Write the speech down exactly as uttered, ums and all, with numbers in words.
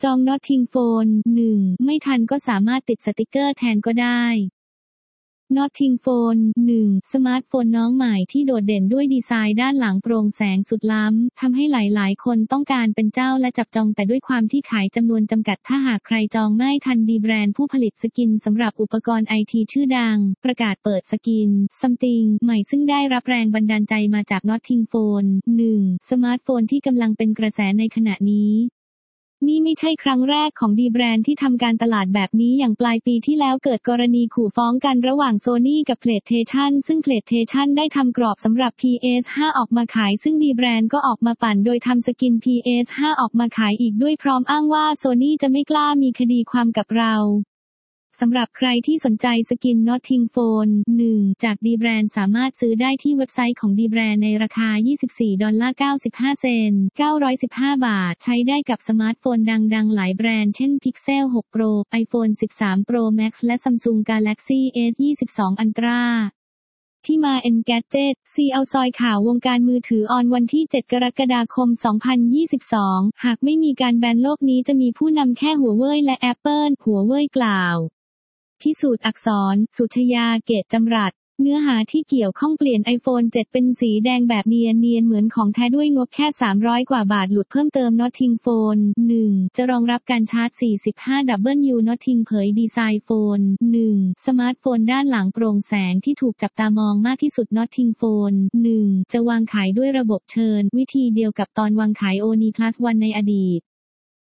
จอง Notting Phone หนึ่ง ไม่ทันก็สามารถติดสติกเกอร์แทนก็ได้ Notting Phone หนึ่ง สมาร์ทโฟนน้องใหม่ที่โดดเด่นด้วยดีไซน์ด้านหลังโปร่งแสงสุดล้ำทำให้หลายๆคนต้องการเป็นเจ้าและจับจองแต่ด้วยความที่ขายจำนวนจำกัดถ้าหากใครจองไม่ทันดีแบรนด์ผู้ผลิตสกินสำหรับอุปกรณ์ไอทีชื่อดังประกาศเปิดสกิน Something ใหม่ซึ่งได้รับแรงบันดาลใจมาจาก Notting Phone หนึ่ง สมาร์ทโฟนที่กำลังเป็นกระแสในขณะนี้นี่ไม่ใช่ครั้งแรกของดีแบรนด์ที่ทำการตลาดแบบนี้อย่างปลายปีที่แล้วเกิดกรณีขู่ฟ้องกันระหว่าง Sony กับ PlayStation ซึ่ง PlayStation ได้ทำกรอบสำหรับ พี เอส ห้า ออกมาขายซึ่งดีแบรนด์ก็ออกมาปั่นโดยทำสกิน พี เอส ห้า ออกมาขายอีกด้วยพร้อมอ้างว่า Sony จะไม่กล้ามีคดีความกับเราสำหรับใครที่สนใจสกิน Notting Phone หนึ่ง จากดีแบรนด์สามารถซื้อได้ที่เว็บไซต์ของดีแบรนด์ในราคา ยี่สิบสี่ดอลลาร์เก้าสิบห้าเซนต์ เก้าร้อยสิบห้า บาทใช้ได้กับสมาร์ทโฟนดังๆหลายแบรนด์เช่น Pixel หก Pro iPhone สิบสาม Pro Max และ Samsung Galaxy เอส ยี่สิบสอง Ultra ที่มา Engadget ซี เอาซอยข่าววงการมือถือออนวันที่ เจ็ด กรกฎาคม สองพันยี่สิบสอง หากไม่มีการแบนโลกนี้จะมีผู้นำแค่หัวเว่ยและ Apple หัวเว่ยกล่าวพิสูจน์อักษร สุชยา เกตจำรัดเนื้อหาที่เกี่ยวข้องเปลี่ยน iPhone เจ็ด เป็นสีแดงแบบเนียนๆเหมือนของแท้ด้วยงบแค่สามร้อยกว่าบาทหลุดเพิ่มเติม Notting Phone หนึ่ง จะรองรับการชาร์จ สี่สิบห้า ดับเบิลยู Notting เผยดีไซน์โฟน หนึ่ง สมาร์ทโฟนด้านหลังโปร่งแสงที่ถูกจับตามองมากที่สุด Notting Phone หนึ่ง จะวางขายด้วยระบบเชิญวิธีเดียวกับตอนวางขาย โอ เอ็น อี Plus วันในอดีต